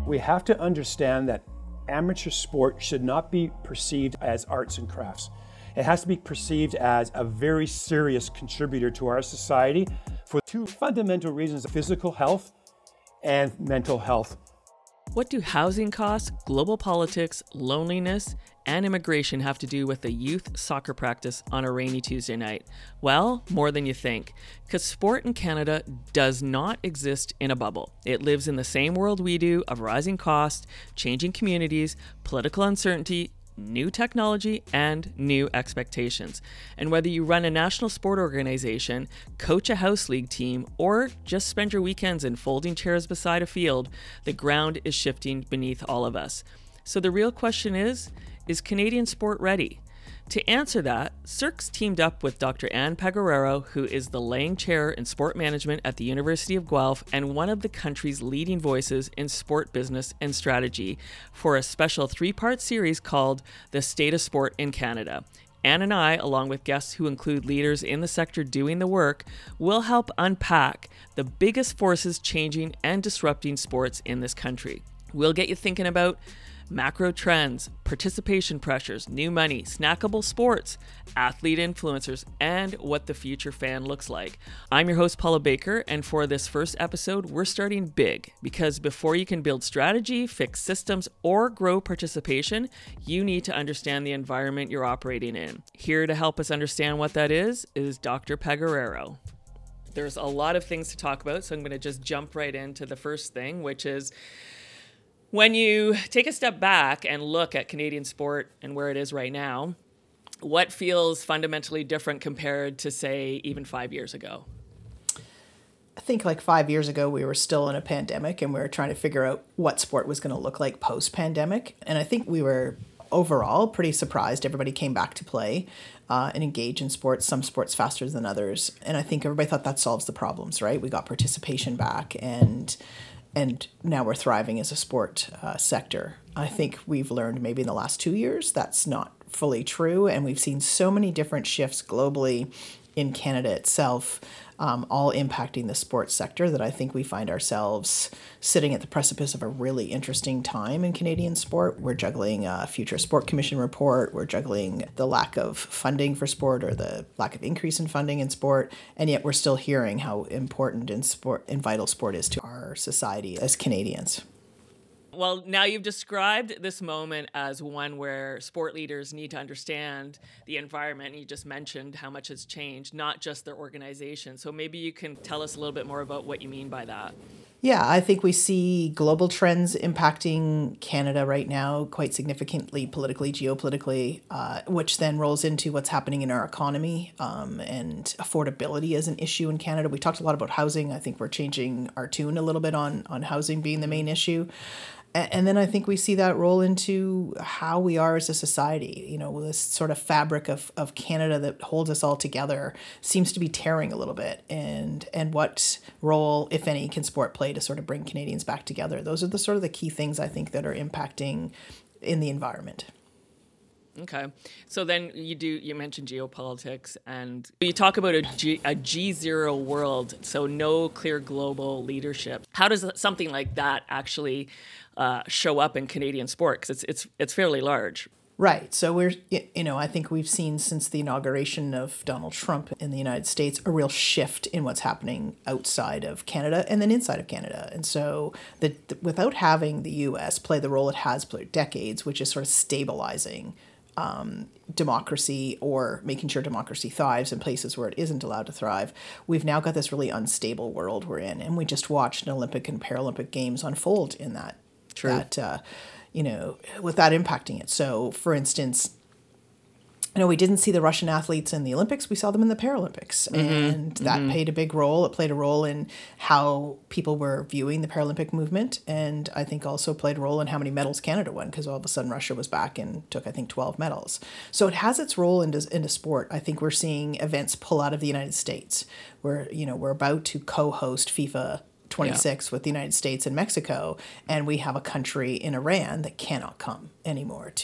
We have to understand that amateur sport should not be perceived as arts and crafts. It has to be perceived as a very serious contributor to our society for two fundamental reasons: physical health and mental health. What do housing costs, global politics, loneliness, and immigration have to do with a youth soccer practice on a rainy Tuesday night? Well, more than you think, because sport in Canada does not exist in a bubble. It lives in the same world we do of rising costs, changing communities, political uncertainty, new technology, and new expectations. And whether you run a national sport organization, coach a house league team, or just spend your weekends in folding chairs beside a field, the ground is shifting beneath all of us. So the real question is Canadian sport ready? To answer that, CIRC's teamed up with Dr. Anne Pagoraro, who is the Lang Chair in Sport Management at the University of Guelph and one of the country's leading voices in sport business and strategy, for a special 3-part series called The State of Sport in Canada. Anne and I, along with guests who include leaders in the sector doing the work, will help unpack the biggest forces changing and disrupting sports in this country. We'll get you thinking about macro trends, participation pressures, new money, snackable sports, athlete influencers, and what the future fan looks like. I'm your host, Paula Baker, and for this first episode, we're starting big, because before you can build strategy, fix systems, or grow participation, you need to understand the environment you're operating in. Here to help us understand what that is Dr. Pagoraro. There's a lot of things to talk about, so I'm going to just jump right into the first thing, which is when you take a step back and look at Canadian sport and where it is right now, what feels fundamentally different compared to, say, even 5 years ago? I think like 5 years ago, we were still in a pandemic and we were trying to figure out what sport was going to look like post-pandemic. And I think we were overall pretty surprised. Everybody came back to play and engage in sports, some sports faster than others. And I think everybody thought that solves the problems, right? We got participation back and now we're thriving as a sport sector. I think we've learned maybe in the last 2 years that's not fully true, and we've seen so many different shifts globally in Canada itself, all impacting the sports sector, that I think we find ourselves sitting at the precipice of a really interesting time in Canadian sport. We're juggling a future sport commission report. We're juggling the lack of funding for sport, or the lack of increase in funding in sport. And yet we're still hearing how important and vital sport is to our society as Canadians. Well, now you've described this moment as one where sport leaders need to understand the environment. You just mentioned how much has changed, not just their organization. So maybe you can tell us a little bit more about what you mean by that. Yeah, I think we see global trends impacting Canada right now quite significantly, politically, geopolitically, which then rolls into what's happening in our economy, and affordability is an issue in Canada. We talked a lot about housing. I think we're changing our tune a little bit on housing being the main issue. And then I think we see that roll into how we are as a society. You know, this sort of fabric of Canada that holds us all together seems to be tearing a little bit. And what role, if any, can sport play to sort of bring Canadians back together? Those are the sort of the key things I think that are impacting in the environment. Okay. So then you mentioned geopolitics, and you talk about a G0 world, so no clear global leadership. How does something like that actually show up in Canadian sport? Because it's fairly large. Right. So I think we've seen since the inauguration of Donald Trump in the United States, a real shift in what's happening outside of Canada and then inside of Canada. And so without having the U.S. play the role it has played decades, which is sort of stabilizing democracy, or making sure democracy thrives in places where it isn't allowed to thrive, we've now got this really unstable world we're in. And we just watched an Olympic and Paralympic Games unfold in that. True. With that impacting it. So, for instance, we didn't see the Russian athletes in the Olympics. We saw them in the Paralympics. Mm-hmm. And that played a big role. It played a role in how people were viewing the Paralympic movement. And I think also played a role in how many medals Canada won, because all of a sudden Russia was back and took, 12 medals. So it has its role into sport. I think we're seeing events pull out of the United States. We're about to co-host FIFA 26 with the United States and Mexico, and we have a country in Iran that cannot come anymore to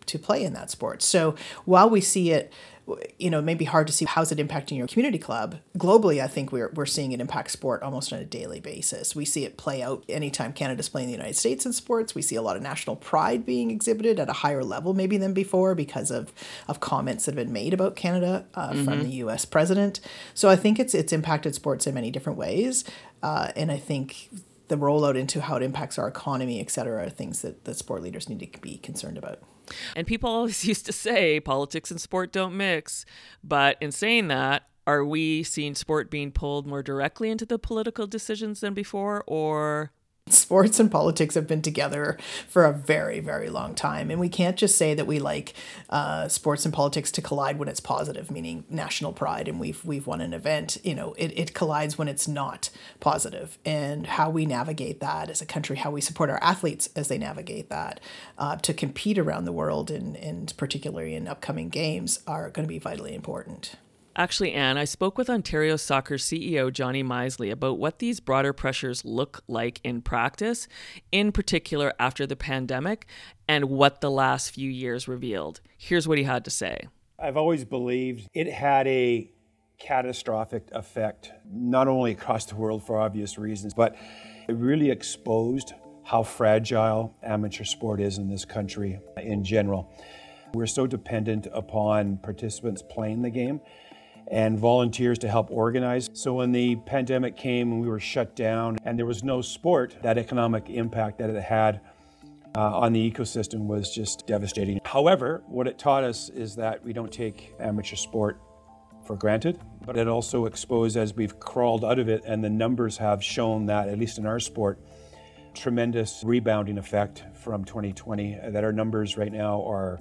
to play in that sport. So while we see it, it may be hard to see how's it impacting your community club. Globally, I think we're seeing it impact sport almost on a daily basis. We see it play out anytime Canada's playing the United States in sports. We see a lot of national pride being exhibited at a higher level maybe than before because of comments that have been made about Canada from the U.S. president. So I think it's impacted sports in many different ways. And I think the rollout into how it impacts our economy, et cetera, are things that sport leaders need to be concerned about. And people always used to say politics and sport don't mix. But in saying that, are we seeing sport being pulled more directly into the political decisions than before, or? Sports and politics have been together for a very, very long time. And we can't just say that we like sports and politics to collide when it's positive, meaning national pride, and we've won an event. It collides when it's not positive. And how we navigate that as a country, how we support our athletes as they navigate that to compete around the world, and particularly in upcoming games, are going to be vitally important. Actually, Anne, I spoke with Ontario Soccer CEO Johnny Misley about what these broader pressures look like in practice, in particular after the pandemic, and what the last few years revealed. Here's what he had to say. I've always believed it had a catastrophic effect, not only across the world for obvious reasons, but it really exposed how fragile amateur sport is in this country in general. We're so dependent upon participants playing the game and volunteers to help organize. So when the pandemic came and we were shut down and there was no sport, that economic impact that it had on the ecosystem was just devastating. However, what it taught us is that we don't take amateur sport for granted, but it also exposed, as we've crawled out of it, and the numbers have shown that, at least in our sport, tremendous rebounding effect from 2020, that our numbers right now are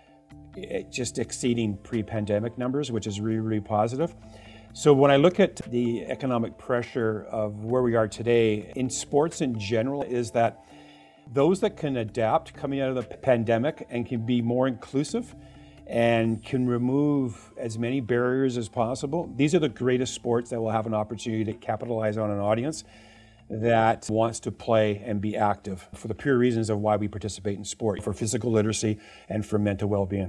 just exceeding pre-pandemic numbers, which is really, really positive. So when I look at the economic pressure of where we are today in sports in general, is that those that can adapt coming out of the pandemic and can be more inclusive and can remove as many barriers as possible, these are the greatest sports that will have an opportunity to capitalize on an audience that wants to play and be active for the pure reasons of why we participate in sport, for physical literacy and for mental well-being.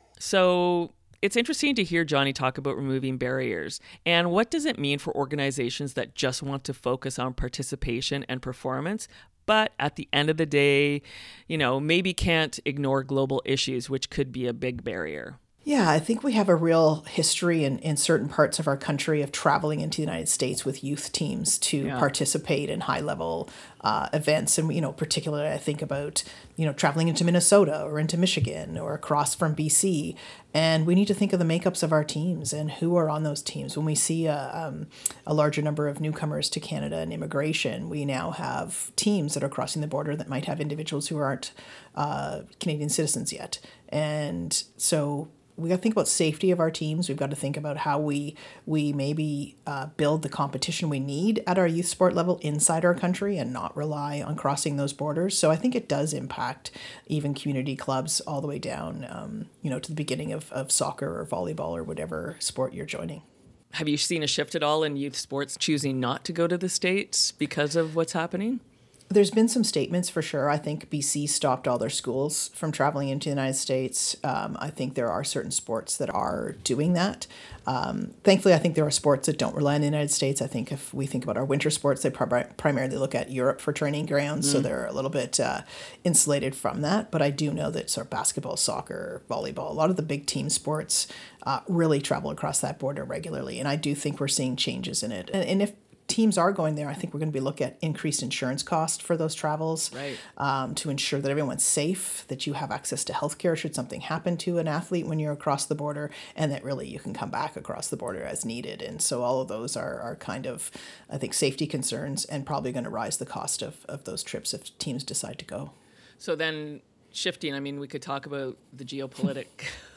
So it's interesting to hear Johnny talk about removing barriers. And what does it mean for organizations that just want to focus on participation and performance, but at the end of the day, maybe can't ignore global issues, which could be a big barrier? Yeah, I think we have a real history in certain parts of our country of traveling into the United States with youth teams to participate in high-level events. And, particularly I think about, traveling into Minnesota or into Michigan or across from BC. And we need to think of the makeups of our teams and who are on those teams. When we see a larger number of newcomers to Canada and immigration, we now have teams that are crossing the border that might have individuals who aren't Canadian citizens yet. And so we got to think about safety of our teams. We've got to think about how we maybe build the competition we need at our youth sport level inside our country and not rely on crossing those borders. So I think it does impact even community clubs all the way down, to the beginning of soccer or volleyball or whatever sport you're joining. Have you seen a shift at all in youth sports choosing not to go to the States because of what's happening? There's been some statements for sure. I think BC stopped all their schools from traveling into the United States. I think there are certain sports that are doing that. Thankfully, I think there are sports that don't rely on the United States. I think if we think about our winter sports, they primarily look at Europe for training grounds, so they're a little bit insulated from that. But I do know that sort of basketball, soccer, volleyball, a lot of the big team sports really travel across that border regularly. And I do think we're seeing changes in it. And if teams are going there, I think we're going to be looking at increased insurance costs for those travels, right, to ensure that everyone's safe, that you have access to healthcare should something happen to an athlete when you're across the border, and that really you can come back across the border as needed. And so all of those are kind of, I think, safety concerns and probably going to rise the cost of those trips if teams decide to go. So then shifting, we could talk about the geopolitical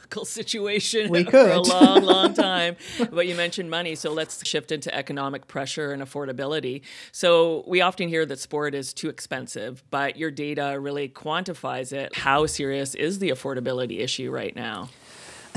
situation we could. For a long, long time. But you mentioned money, so let's shift into economic pressure and affordability. So we often hear that sport is too expensive, but your data really quantifies it. How serious is the affordability issue right now? I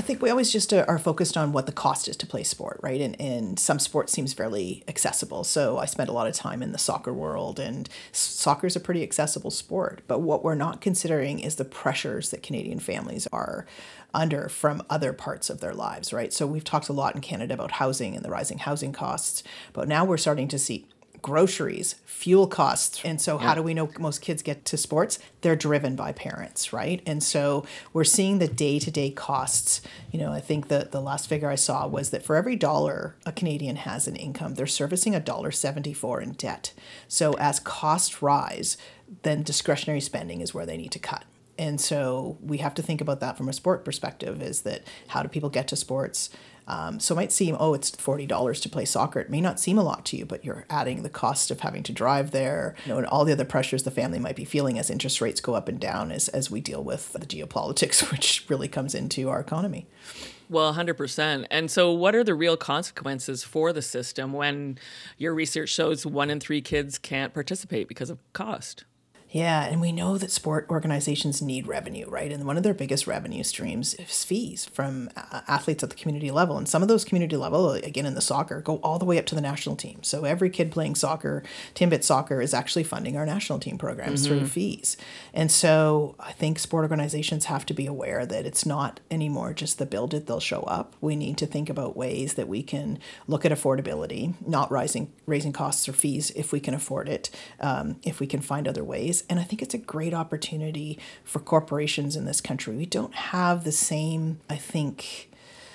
I think we always just are focused on what the cost is to play sport, right? And some sport seems fairly accessible. So I spent a lot of time in the soccer world, and soccer is a pretty accessible sport. But what we're not considering is the pressures that Canadian families are under from other parts of their lives, right? So we've talked a lot in Canada about housing and the rising housing costs, but now we're starting to see groceries, fuel costs. And so how do we know most kids get to sports? They're driven by parents, right? And so we're seeing the day-to-day costs. I think that the last figure I saw was that for every dollar a Canadian has in income, they're servicing $1.74 in debt. So as costs rise, then discretionary spending is where they need to cut. And so we have to think about that from a sport perspective, is that how do people get to sports? So it might seem, it's $40 to play soccer. It may not seem a lot to you, but you're adding the cost of having to drive there, and all the other pressures the family might be feeling as interest rates go up and down as we deal with the geopolitics, which really comes into our economy. Well, 100%. And so what are the real consequences for the system when your research shows 1 in 3 kids can't participate because of cost? Yeah, and we know that sport organizations need revenue, right? And one of their biggest revenue streams is fees from athletes at the community level. And some of those community level, again in the soccer, go all the way up to the national team. So every kid playing soccer, Timbit Soccer, is actually funding our national team programs through fees. And so I think sport organizations have to be aware that it's not anymore just the build it, they'll show up. We need to think about ways that we can look at affordability, not raising costs or fees if we can afford it, if we can find other ways. And I think it's a great opportunity for corporations in this country. We don't have the same, I think,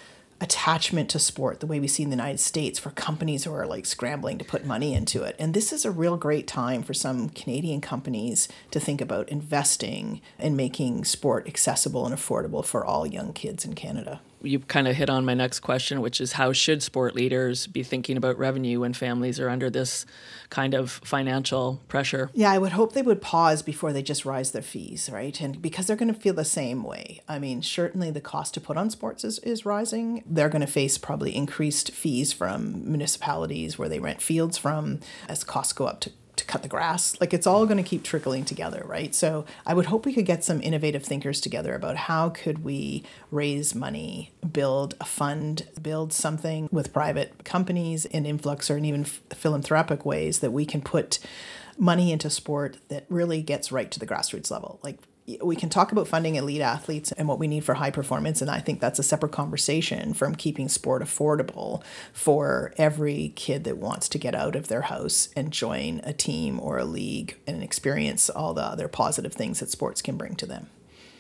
attachment to sport the way we see in the United States for companies who are like scrambling to put money into it. And this is a real great time for some Canadian companies to think about investing and making sport accessible and affordable for all young kids in Canada. You kind of hit on my next question, which is how should sport leaders be thinking about revenue when families are under this kind of financial pressure? Yeah, I would hope they would pause before they just rise their fees, right? And because they're going to feel the same way. I mean, certainly the cost to put on sports is rising. They're going to face probably increased fees from municipalities where they rent fields from as costs go up to cut the grass. Like, it's all going to keep trickling together, right? So I would hope we could get some innovative thinkers together about how could we raise money, build a fund, build something with private companies and influx, or even philanthropic ways that we can put money into sport that really gets right to the grassroots level. Like, we can talk about funding elite athletes and what we need for high performance, and I think that's a separate conversation from keeping sport affordable for every kid that wants to get out of their house and join a team or a league and experience all the other positive things that sports can bring to them.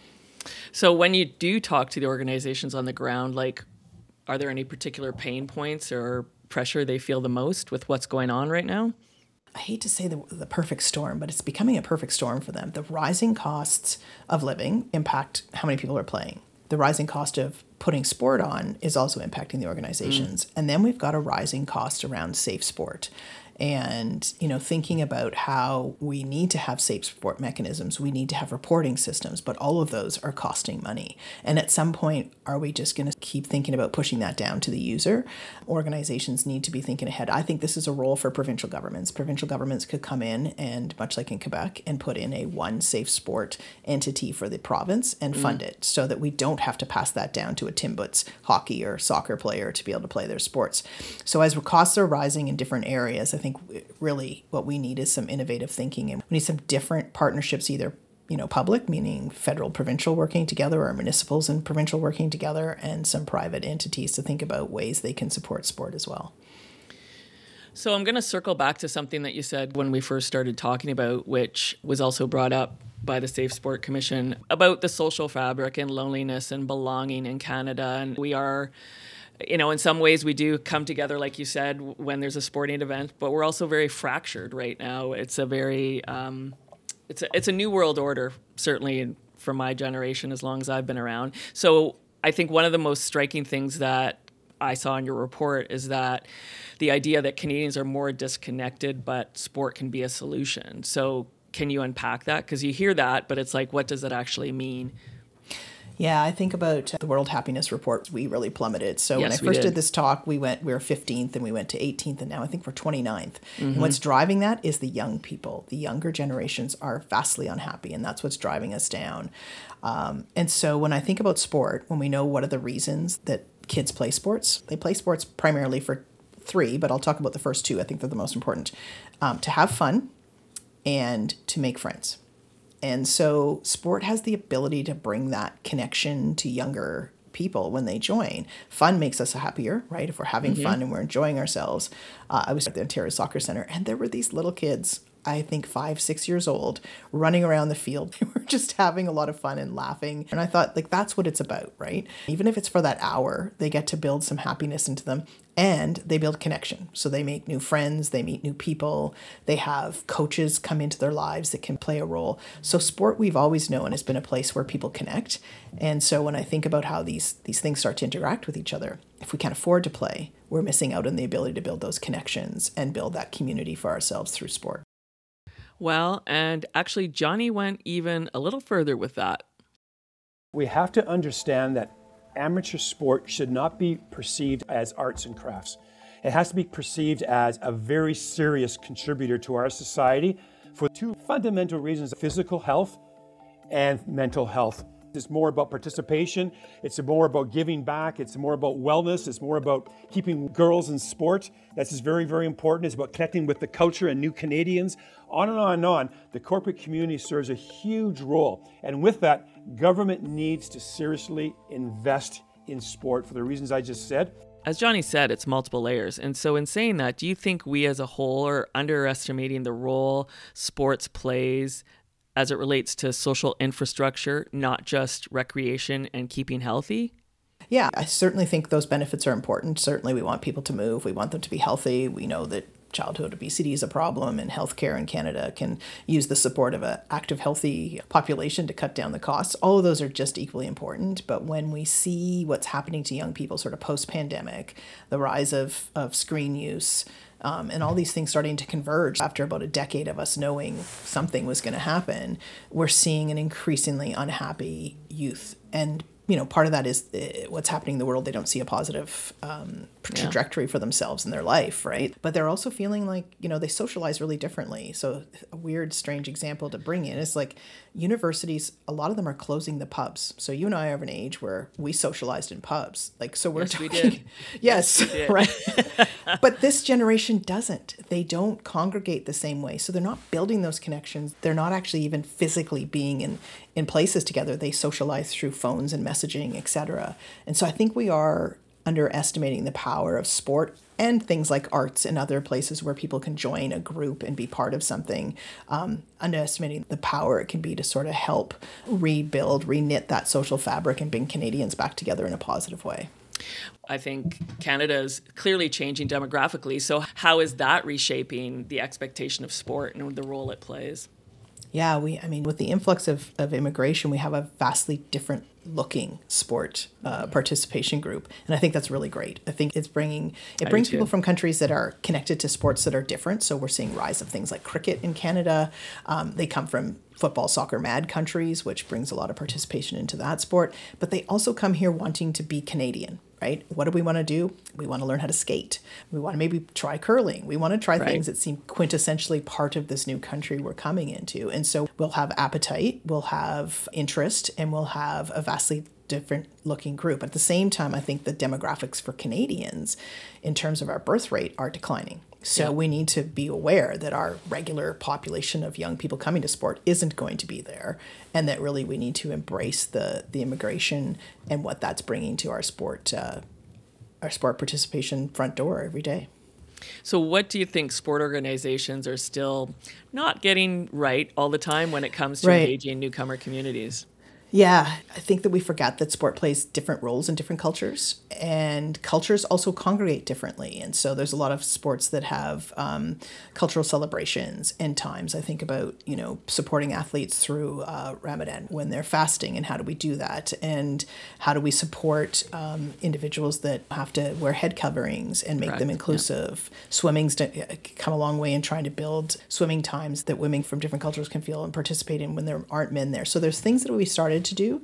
So when you do talk to the organizations on the ground, like, are there any particular pain points or pressure they feel the most with what's going on right now? I hate to say the perfect storm, but it's becoming a perfect storm for them. The rising costs of living impact how many people are playing. The rising cost of putting sport on is also impacting the organizations. And then we've got a rising cost around safe sport. And, thinking about how we need to have safe sport mechanisms, we need to have reporting systems, but all of those are costing money. And at some point, are we just going to keep thinking about pushing that down to the user? Organizations need to be thinking ahead. I think this is a role for provincial governments. Provincial governments could come in and, much like in Quebec, and put in a one safe sport entity for the province and fund it so that we don't have to pass that down to a Timbits hockey or soccer player to be able to play their sports. So as costs are rising in different areas, I think really what we need is some innovative thinking, and we need some different partnerships, either public, meaning federal, provincial working together, or municipals and provincial working together, and some private entities to think about ways they can support sport as well. So I'm going to circle back to something that you said when we first started talking about, which was also brought up by the Safe Sport Commission, about the social fabric and loneliness and belonging in Canada. And we are, in some ways we do come together, like you said, when there's a sporting event, but we're also very fractured right now. It's a very, it's a new world order, certainly for my generation, as long as I've been around. So I think one of the most striking things that I saw in your report is that the idea that Canadians are more disconnected, but sport can be a solution. So can you unpack that? Because you hear that, but it's like, what does it actually mean? Yeah, I think about the World Happiness Report. We really plummeted. So when I Yes, we first did. did this talk, we were 15th and we went to 18th, and now I think we're 29th. And what's driving that is the young people. The younger generations are vastly unhappy, and that's what's driving us down. And so when I think about sport, when we know what are the reasons that kids play sports, they play sports primarily for three, but I'll talk about the first two. I think they're the most important. To have fun and to make friends. And so sport has the ability to bring that connection to younger people when they join. Fun makes us happier, right? If we're having fun and we're enjoying ourselves. I was at the Ontario Soccer Centre, and there were these little kids, I think 5, 6 years old, running around the field. They were just having a lot of fun and laughing. And I thought, like, that's what it's about, right? Even if it's for that hour, they get to build some happiness into them, and they build connection. So they make new friends, they meet new people, they have coaches come into their lives that can play a role. So sport, we've always known, has been a place where people connect. And so when I think about how these things start to interact with each other, if we can't afford to play, we're missing out on the ability to build those connections and build that community for ourselves through sport. Well, and actually, Johnny went even a little further with that. We have to understand that amateur sport should not be perceived as arts and crafts. It has to be perceived as a very serious contributor to our society for two fundamental reasons: physical health and mental health. It's more about participation, it's more about giving back, it's more about wellness, it's more about keeping girls in sport. That's just very, very important. It's about connecting with the culture and new Canadians. On and on and on. The corporate community serves a huge role. And with that, government needs to seriously invest in sport for the reasons I just said. As Johnny said, it's multiple layers. And so in saying that, do you think we as a whole are underestimating the role sports plays as it relates to social infrastructure, not just recreation and keeping healthy? Yeah, I certainly think those benefits are important. Certainly we want people to move. We want them to be healthy. We know that childhood obesity is a problem, and healthcare in Canada can use the support of an active, healthy population to cut down the costs. All of those are just equally important. But when we see what's happening to young people sort of post-pandemic, the rise of screen use, and all these things starting to converge after about a decade of us knowing something was going to happen, we're seeing an increasingly unhappy youth. And part of that is what's happening in the world. They don't see a positive trajectory for themselves in their life, right? But they're also feeling like, they socialize really differently. So a weird, strange example to bring in is like universities, a lot of them are closing the pubs. So you and I are of an age where we socialized in pubs. Like, so we're Yes, talking, we did. yes, We did. right. But this generation doesn't. They don't congregate the same way. So they're not building those connections. They're not actually even physically being in places together. They socialize through phones and messaging, etc. And so I think we are underestimating the power of sport and things like arts and other places where people can join a group and be part of something, underestimating the power it can be to sort of help rebuild, reknit that social fabric and bring Canadians back together in a positive way. I think Canada is clearly changing demographically. So how is that reshaping the expectation of sport and the role it plays? Yeah, with the influx of immigration, we have a vastly different looking sport participation group. And I think that's really great. I think it brings people from countries that are connected to sports that are different. So we're seeing rise of things like cricket in Canada. They come from football, soccer mad countries, which brings a lot of participation into that sport. But they also come here wanting to be Canadian, right? What do we want to do? We want to learn how to skate. We want to maybe try curling. We want to try things that seem quintessentially part of this new country we're coming into. And so we'll have appetite, we'll have interest, and we'll have a vastly different looking group. At the same time, I think the demographics for Canadians in terms of our birth rate are declining. So we need to be aware that our regular population of young people coming to sport isn't going to be there, and that really we need to embrace the immigration and what that's bringing to our sport participation front door every day. So what do you think sport organizations are still not getting right all the time when it comes to engaging newcomer communities? Yeah, I think that we forget that sport plays different roles in different cultures, and cultures also congregate differently. And so there's a lot of sports that have cultural celebrations and times. I think about, supporting athletes through Ramadan when they're fasting, and how do we do that? And how do we support individuals that have to wear head coverings and make them inclusive? Yeah. Swimming's come a long way in trying to build swimming times that women from different cultures can feel and participate in when there aren't men there. So there's things that we started wanted to do.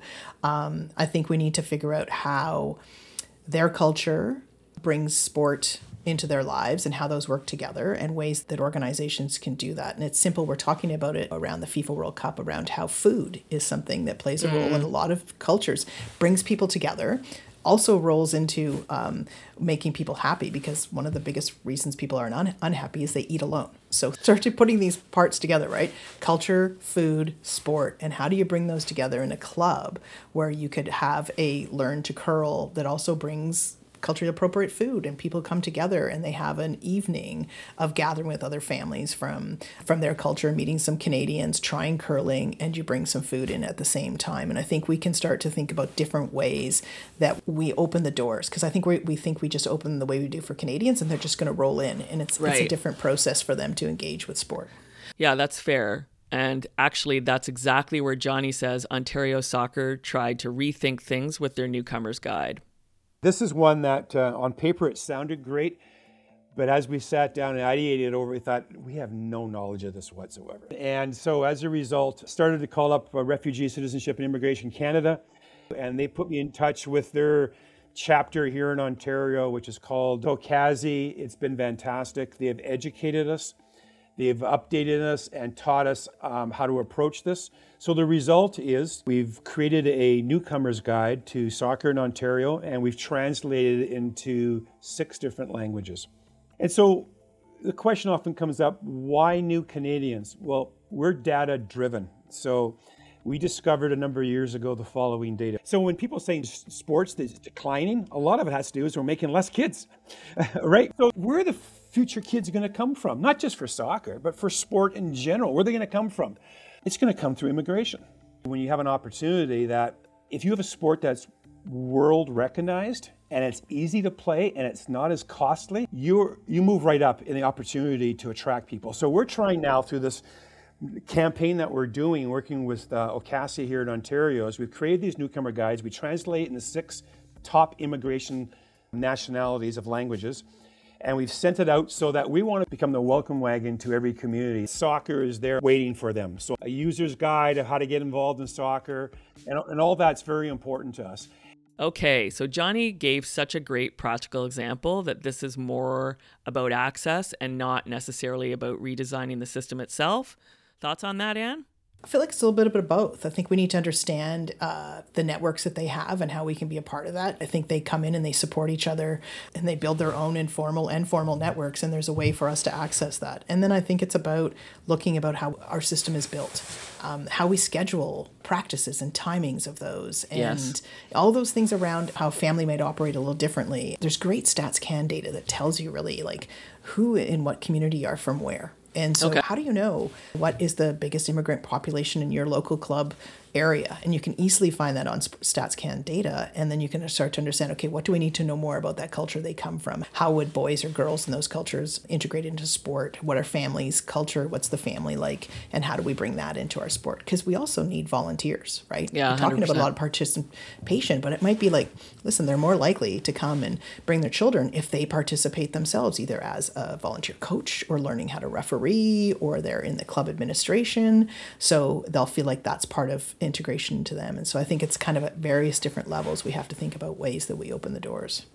I think we need to figure out how their culture brings sport into their lives and how those work together and ways that organizations can do that. And it's simple. We're talking about it around the FIFA World Cup, around how food is something that plays a role in a lot of cultures, brings people together, also rolls into making people happy, because one of the biggest reasons people are unhappy is they eat alone. So start to putting these parts together, right? Culture, food, sport, and how do you bring those together in a club where you could have a learn to curl that also brings culturally appropriate food, and people come together and they have an evening of gathering with other families from their culture, meeting some Canadians, trying curling, and you bring some food in at the same time. And I think we can start to think about different ways that we open the doors, because I think we think we just open the way we do for Canadians and they're just going to roll in, and it's a different process for them to engage with sport. Yeah, that's fair. And actually, that's exactly where Johnny says Ontario Soccer tried to rethink things with their newcomers guide. This is one that on paper it sounded great, but as we sat down and ideated over, we thought we have no knowledge of this whatsoever. And so as a result, started to call up Refugee Citizenship and Immigration Canada, and they put me in touch with their chapter here in Ontario, which is called OCASI. It's been fantastic. They have educated us. They've updated us and taught us how to approach this. So the result is we've created a newcomer's guide to soccer in Ontario, and we've translated it into 6 different languages. And so the question often comes up, why new Canadians? Well, we're data driven. So we discovered a number of years ago the following data. So when people say sports is declining, a lot of it has to do is we're making less kids, right? So where are the future kids going to come from? Not just for soccer, but for sport in general. Where are they going to come from? It's going to come through immigration. When you have an opportunity that, if you have a sport that's world recognized and it's easy to play and it's not as costly, you move right up in the opportunity to attract people. So we're trying now through this campaign that we're doing, working with OCASI here in Ontario, is we've created these newcomer guides. We translate in the 6 top immigration nationalities of languages. And we've sent it out so that we want to become the welcome wagon to every community. Soccer is there waiting for them. So a user's guide of how to get involved in soccer, and all that's very important to us. Okay, so Johnny gave such a great practical example that this is more about access and not necessarily about redesigning the system itself. Thoughts on that, Anne? I feel like it's a little bit of both. I think we need to understand the networks that they have and how we can be a part of that. I think they come in and they support each other and they build their own informal and formal networks, and there's a way for us to access that. And then I think it's about looking about how our system is built, how we schedule practices and timings of those, and all those things around how family might operate a little differently. There's great Stats Can data that tells you really like who in what community are from where. And so how do you know what is the biggest immigrant population in your local club area? And you can easily find that on Stats Can data. And then you can start to understand, okay, what do we need to know more about that culture they come from? How would boys or girls in those cultures integrate into sport? What are families' culture? What's the family like? And how do we bring that into our sport? Because we also need volunteers, right? Yeah, we're talking 100%. about a lot of participation, but it might be like, listen, they're more likely to come and bring their children if they participate themselves, either as a volunteer coach or learning how to referee, or they're in the club administration. So they'll feel like that's part of integration into them. And so I think it's kind of at various different levels we have to think about ways that we open the doors.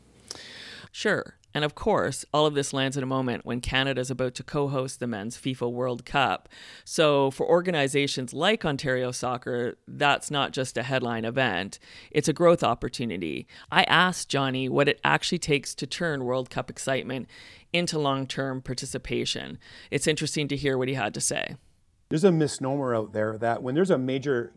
Sure. And of course, all of this lands in a moment when Canada is about to co-host the Men's FIFA World Cup. So for organizations like Ontario Soccer, that's not just a headline event. It's a growth opportunity. I asked Johnny what it actually takes to turn World Cup excitement into long-term participation. It's interesting to hear what he had to say. There's a misnomer out there that when there's a major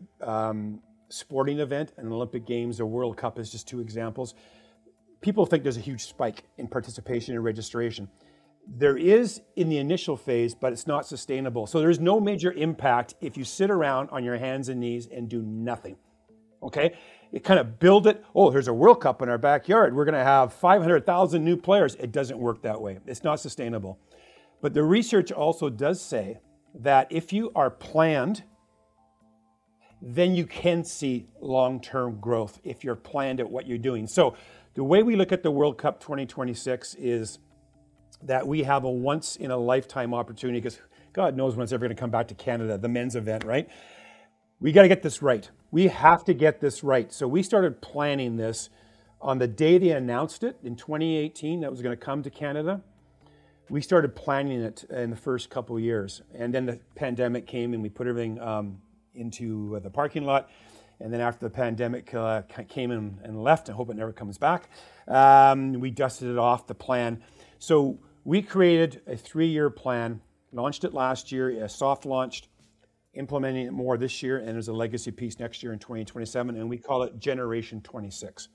sporting event, an Olympic Games or World Cup is just 2 examples, people think there's a huge spike in participation and registration. There is in the initial phase, but it's not sustainable. So there's no major impact if you sit around on your hands and knees and do nothing, okay? You kind of build it, oh, there's a World Cup in our backyard. We're gonna have 500,000 new players. It doesn't work that way. It's not sustainable. But the research also does say that if you are planned, then you can see long-term growth if you're planned at what you're doing. So the way we look at the World Cup 2026 is that we have a once-in-a-lifetime opportunity, because God knows when it's ever going to come back to Canada, the men's event, right? we got to get this right. We have to get this right. So we started planning this on the day they announced it in 2018 that was going to come to Canada. We started planning it in the first couple of years. And then the pandemic came and we put everything into the parking lot. And then after the pandemic came and left, I hope it never comes back, we dusted it off, the plan. So we created a 3-year plan, launched it last year, soft launched, implementing it more this year, and there's a legacy piece next year in 2027, and we call it Generation 26.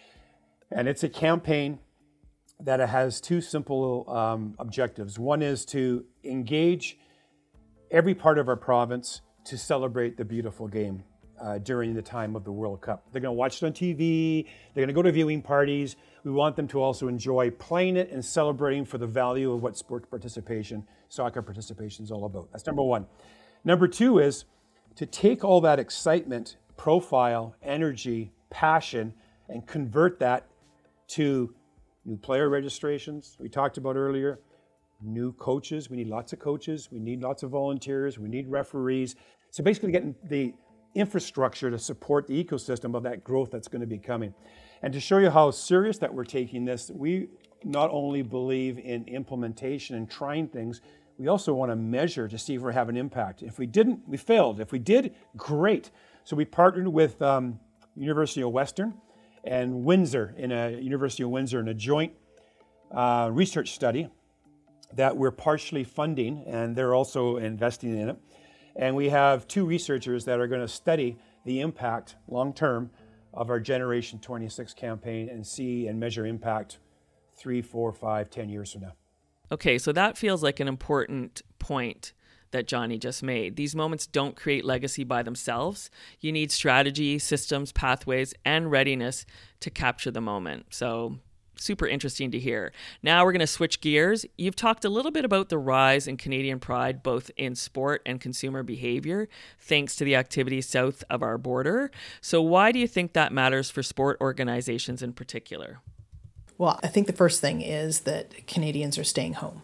And it's a campaign that has 2 simple objectives. One is to engage every part of our province to celebrate the beautiful game during the time of the World Cup. They're going to watch it on TV, they're going to go to viewing parties. We want them to also enjoy playing it and celebrating for the value of what sport participation, soccer participation is all about. That's number 1. Number 2 is to take all that excitement, profile, energy, passion, and convert that to new player registrations, we talked about earlier, new coaches. We need lots of coaches. We need lots of volunteers. We need referees. So basically getting the infrastructure to support the ecosystem of that growth that's going to be coming. And to show you how serious that we're taking this, we not only believe in implementation and trying things, we also want to measure to see if we have an impact. If we didn't, we failed. If we did, great. So we partnered with University of Western and Windsor, University of Windsor, in a joint research study that we're partially funding, and they're also investing in it. And we have 2 researchers that are going to study the impact long-term of our Generation 26 campaign and see and measure impact 3, 4, 5, 10 years from now. Okay, so that feels like an important point that Johnny just made. These moments don't create legacy by themselves. You need strategy, systems, pathways, and readiness to capture the moment. So super interesting to hear. Now we're going to switch gears. You've talked a little bit about the rise in Canadian pride, both in sport and consumer behavior, thanks to the activities south of our border. So why do you think that matters for sport organizations in particular? Well, I think the first thing is that Canadians are staying home.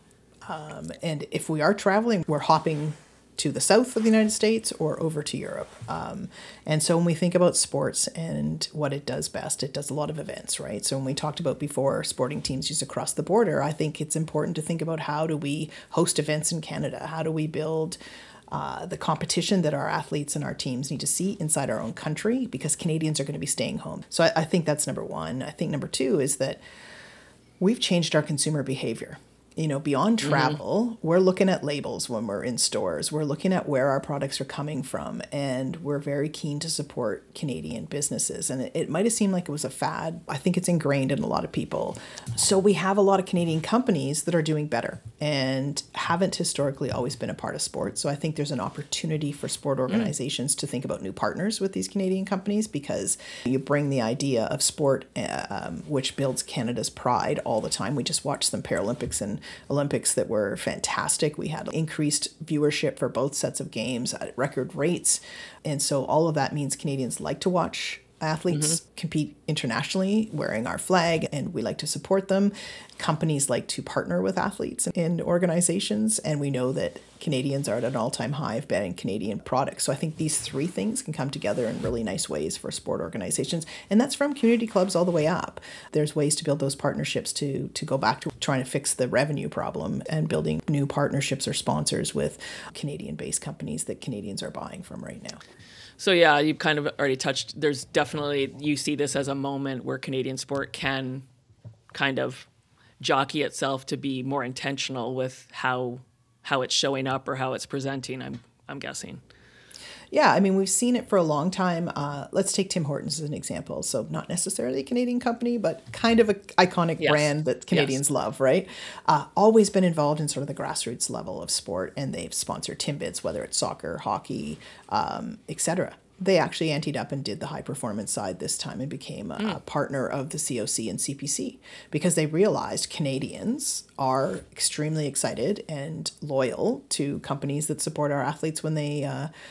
And if we are traveling, we're hopping to the south of the United States or over to Europe. And so when we think about sports and what it does best, it does a lot of events, right? So when we talked about before sporting teams use across the border, I think it's important to think about how do we host events in Canada? How do we build the competition that our athletes and our teams need to see inside our own country, because Canadians are going to be staying home. So I think that's number 1. I think number 2 is that we've changed our consumer behavior. You know, beyond travel, we're looking at labels when we're in stores. We're looking at where our products are coming from, and we're very keen to support Canadian businesses. And it might have seemed like it was a fad. I think it's ingrained in a lot of people. So we have a lot of Canadian companies that are doing better and haven't historically always been a part of sport. So I think there's an opportunity for sport organizations to think about new partners with these Canadian companies, because you bring the idea of sport, which builds Canada's pride all the time. We just watched some Paralympics and Olympics that were fantastic. We had increased viewership for both sets of games at record rates. And so all of that means Canadians like to watch athletes compete internationally wearing our flag, and we like to support them. Companies like to partner with athletes and organizations, and we know that Canadians are at an all-time high of banning Canadian products. So I think these 3 things can come together in really nice ways for sport organizations, and that's from community clubs all the way up. There's ways to build those partnerships to go back to trying to fix the revenue problem and building new partnerships or sponsors with Canadian-based companies that Canadians are buying from right now. So yeah, you've kind of already touched, there's definitely, you see this as a moment where Canadian sport can kind of jockey itself to be more intentional with how it's showing up or how it's presenting, I'm guessing. Yeah, I mean, we've seen it for a long time. Let's take Tim Hortons as an example. So not necessarily a Canadian company, but kind of an iconic brand that Canadians love, right? Always been involved in sort of the grassroots level of sport, and they've sponsored Timbits, whether it's soccer, hockey, etc. They actually anteed up and did the high performance side this time and became a partner of the COC and CPC, because they realized Canadians are extremely excited and loyal to companies that support our athletes when they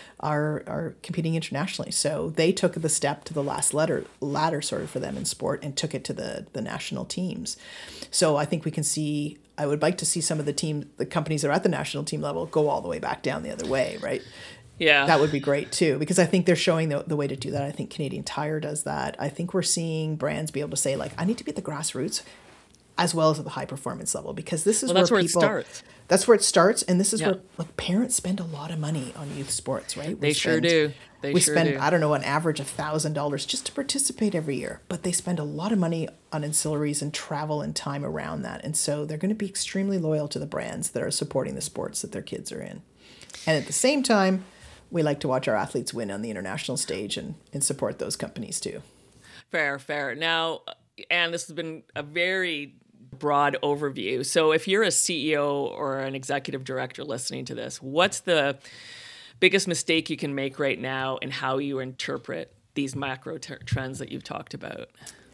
are competing internationally. So they took the step to the last ladder sort of for them in sport and took it to the national teams. So I think we can see, I would like to see some of the companies that are at the national team level go all the way back down the other way, right? Yeah. That would be great too, because I think they're showing the way to do that. I think Canadian Tire does that. I think we're seeing brands be able to say, like, I need to be at the grassroots as well as at the high performance level, because this is that's where it starts. That's where it starts, and this is where, like, parents spend a lot of money on youth sports, right? They sure do. We spend, I don't know, an average of $1,000 just to participate every year, but they spend a lot of money on ancillaries and travel and time around that, and so they're going to be extremely loyal to the brands that are supporting the sports that their kids are in. And at the same time, we like to watch our athletes win on the international stage and support those companies too. Fair. Now, Anne, this has been a very broad overview. So if you're a CEO or an executive director listening to this, what's the biggest mistake you can make right now in how you interpret these macro trends that you've talked about?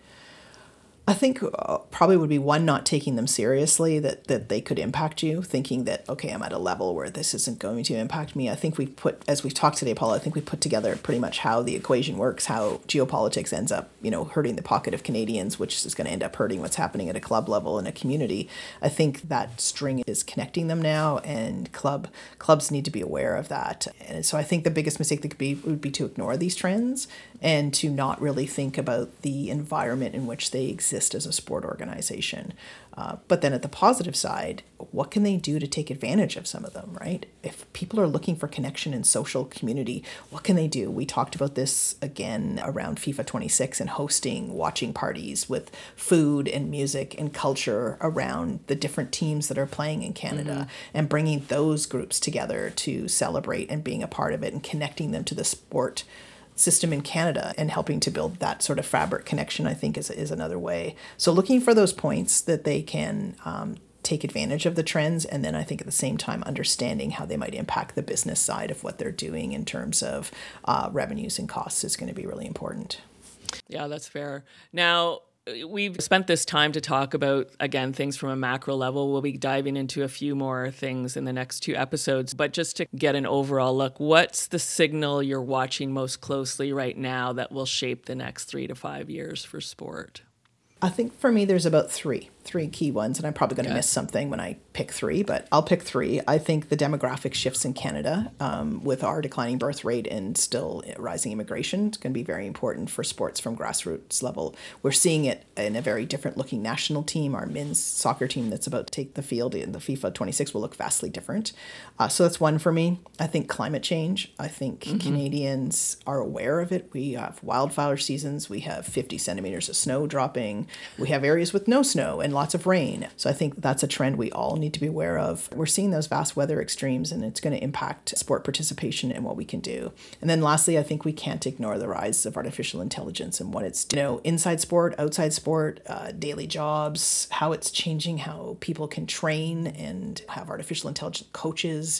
I think probably would be one, not taking them seriously, that they could impact you, thinking that, okay, I'm at a level where this isn't going to impact me. I think as we've talked today, Paula, I think we put together pretty much how the equation works, how geopolitics ends up, hurting the pocket of Canadians, which is going to end up hurting what's happening at a club level in a community. I think that string is connecting them now, and clubs need to be aware of that. And so I think the biggest mistake would be to ignore these trends and to not really think about the environment in which they exist as a sport organization. But then at the positive side, what can they do to take advantage of some of them, right? If people are looking for connection and social community, what can they do? We talked about this again around FIFA 26 and hosting watching parties with food and music and culture around the different teams that are playing in Canada, and bringing those groups together to celebrate and being a part of it and connecting them to the sport system in Canada and helping to build that sort of fabric connection, I think is another way. So looking for those points that they can take advantage of the trends, and then I think at the same time understanding how they might impact the business side of what they're doing in terms of revenues and costs is going to be really important. Yeah, that's fair. Now, we've spent this time to talk about, again, things from a macro level. We'll be diving into a few more things in the next 2 episodes. But just to get an overall look, what's the signal you're watching most closely right now that will shape the next 3 to 5 years for sport? I think for me, there's about three key ones, and I'm probably going to miss something when I pick 3, but I'll pick 3. I think the demographic shifts in Canada with our declining birth rate and still rising immigration is going to be very important for sports from grassroots level. We're seeing it in a very different looking national team. Our men's soccer team that's about to take the field in the FIFA 26 will look vastly different. So that's one for me. I think climate change. I think Canadians are aware of it. We have wildfire seasons. We have 50 centimeters of snow dropping. We have areas with no snow and lots of rain. So I think that's a trend we all need to be aware of. We're seeing those vast weather extremes, and it's going to impact sport participation and what we can do. And then lastly, I think we can't ignore the rise of artificial intelligence and what it's, inside sport, outside sport, daily jobs, how it's changing how people can train and have artificial intelligence coaches.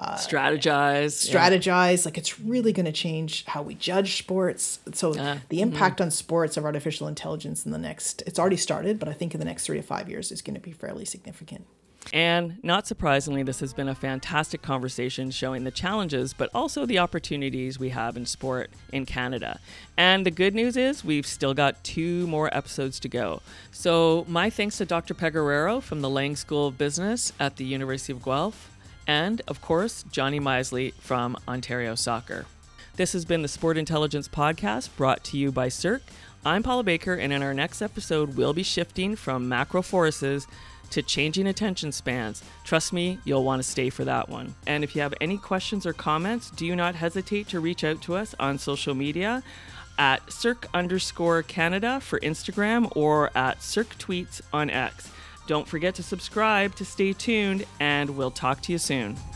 Strategize. Like, it's really going to change how we judge sports. So the impact on sports of artificial intelligence in the next, it's already started, but I think in the next 3 to 5 years is going to be fairly significant. And not surprisingly, this has been a fantastic conversation showing the challenges, but also the opportunities we have in sport in Canada. And the good news is we've still got 2 more episodes to go. So my thanks to Dr. Pegueraro from the Lang School of Business at the University of Guelph, and of course, Johnny Misley from Ontario Soccer. This has been the Sport Intelligence Podcast, brought to you by Cirque. I'm Paula Baker, and in our next episode, we'll be shifting from macro forces to changing attention spans. Trust me, you'll want to stay for that one. And if you have any questions or comments, do not hesitate to reach out to us on social media at Cirque_Canada for Instagram or at Cirque Tweets on X. Don't forget to subscribe to stay tuned, and we'll talk to you soon.